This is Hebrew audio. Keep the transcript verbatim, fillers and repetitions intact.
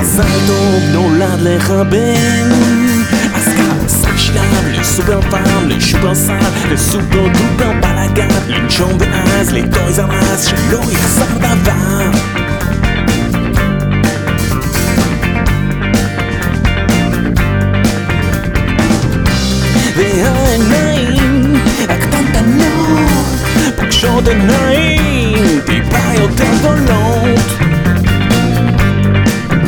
מזל טוב, נולד לך בן. אז קח שק שלב לסופר פארם, לשופרסל, לסופר דופר בלאגן, לנשום ואז לטויז אר אס, שלא יחסר דבר. והעיניים הקטנטנות פוגשות עיניים